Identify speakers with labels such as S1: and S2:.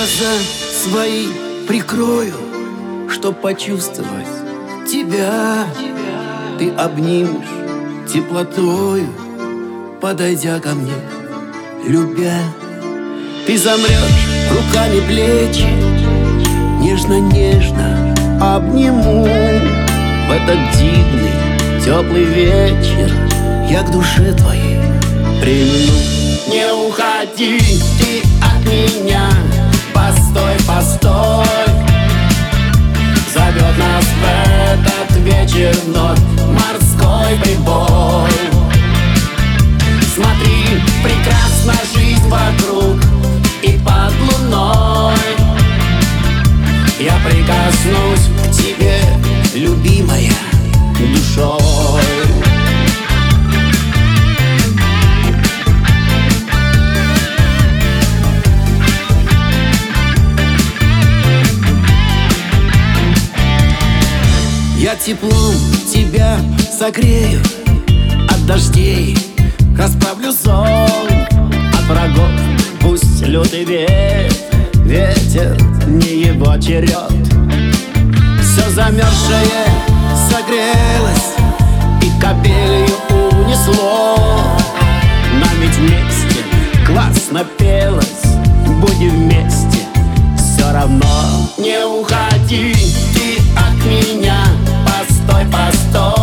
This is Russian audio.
S1: глаза свои прикрою, чтоб почувствовать тебя. Ты обнимешь теплотою, подойдя ко мне, любя. Ты замрешь руками плечи, нежно-нежно обниму. В этот дивный теплый вечер я к душе твоей прильну. Не уходи ты от меня, постой, постой. Зовет нас в этот вечер вновь морской прибой. Смотри, прекрасна жизнь вокруг и под луной. Я прикоснусь к тебе, любимая, душой. Я теплом тебя согрею, от дождей расправлю сон, от врагов пусть лютый ветер, не его черед. Все замерзшее согрелось и капелью унесло. Нам ведь вместе классно пелось, будем вместе все равно. Не уходи ты от меня, постой, постой.